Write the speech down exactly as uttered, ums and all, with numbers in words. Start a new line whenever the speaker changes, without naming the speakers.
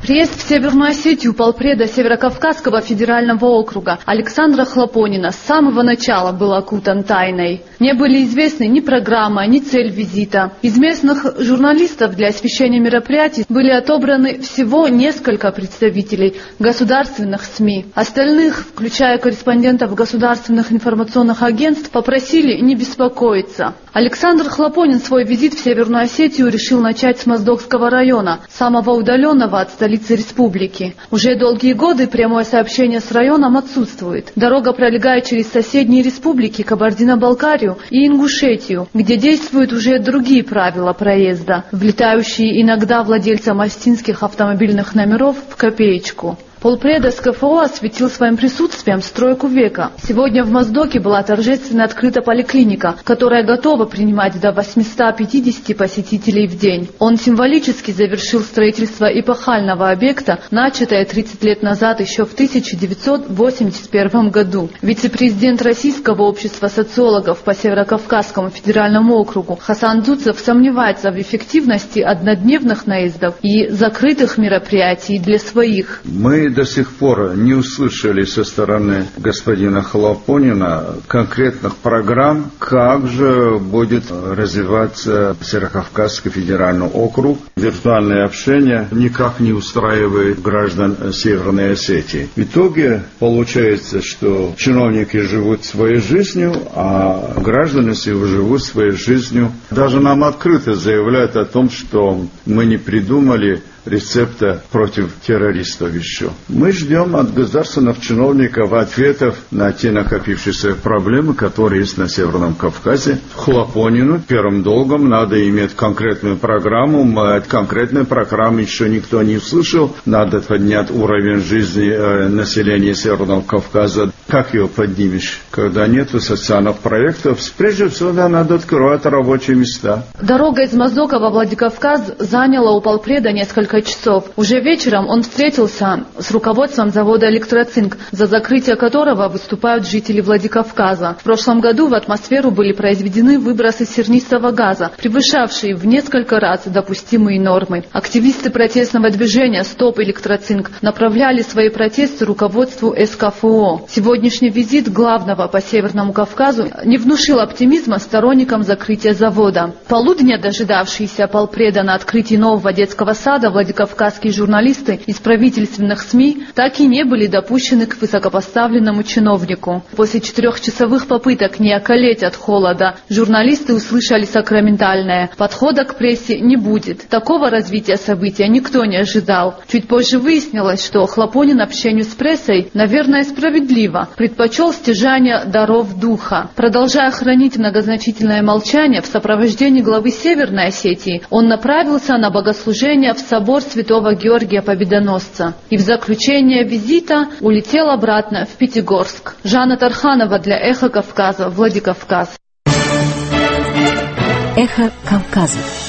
Приезд в Северную Осетию полпреда Северокавказского федерального округа Александра Хлопонина с самого начала был окутан тайной. Не были известны ни программа, ни цель визита. Из местных журналистов для освещения мероприятий были отобраны всего несколько представителей государственных СМИ. Остальных, включая корреспондентов государственных информационных агентств, попросили не беспокоиться. Александр Хлопонин свой визит в Северную Осетию решил начать с Моздокского района, самого удаленного от столицы республики. Уже долгие годы прямое сообщение с районом отсутствует. Дорога пролегает через соседние республики Кабардино-Балкарию и Ингушетию, где действуют уже другие правила проезда, влетающие иногда владельцам остинских автомобильных номеров в копеечку. Полпреда с ка эф о осветил своим присутствием стройку века. Сегодня в Моздоке была торжественно открыта поликлиника, которая готова принимать до восьмисот пятидесяти посетителей в день. Он символически завершил строительство эпохального объекта, начатое тридцать лет назад, еще в тысяча девятьсот восемьдесят первом году. Вице-президент Российского общества социологов по Северокавказскому федеральному округу Хасан Дзуцев сомневается в эффективности однодневных наездов и закрытых мероприятий для своих.
Мы до сих пор не услышали со стороны господина Хлопонина конкретных программ, как же будет развиваться Северокавказский федеральный округ. Виртуальное общение никак не устраивает граждан Северной Осетии. В итоге получается, что чиновники живут своей жизнью, а граждане живут своей жизнью. Даже нам открыто заявляют о том, что мы не придумали рецепта против террористов еще. Мы ждем от государственных чиновников ответов на те накопившиеся проблемы, которые есть на Северном Кавказе. Хлопонину первым долгом надо иметь конкретную программу. От конкретной программы еще никто не услышал. Надо поднять уровень жизни э, населения Северного Кавказа. Как его поднимешь, когда нет социальных проектов? Прежде всего, да, надо открывать рабочие места.
Дорога из Моздока во Владикавказ заняла у полпреда несколько часов. Уже вечером он встретился с руководством завода «Электроцинк», за закрытие которого выступают жители Владикавказа. В прошлом году в атмосферу были произведены выбросы сернистого газа, превышавшие в несколько раз допустимые нормы. Активисты протестного движения «Стоп Электроцинк» направляли свои протесты руководству эс ка эф о. Сегодняшний визит главного по Северному Кавказу не внушил оптимизма сторонникам закрытия завода. Полудня дожидавшиеся полпреда на открытии нового детского сада владикавказские журналисты из правительственных СМИ так и не были допущены к высокопоставленному чиновнику. После четырехчасовых попыток не околеть от холода, журналисты услышали сакраментальное: подхода к прессе не будет. Такого развития события никто не ожидал. Чуть позже выяснилось, что Хлопонин общению с прессой, наверное, справедливо, предпочел стяжание даров духа. Продолжая хранить многозначительное молчание, в сопровождении главы Северной Осетии он направился на богослужение в собор Святого Георгия Победоносца и в заключение визита улетел обратно в Пятигорск. Жанна Тарханова для «Эхо Кавказа», Владикавказ.
Эхо Кавказа.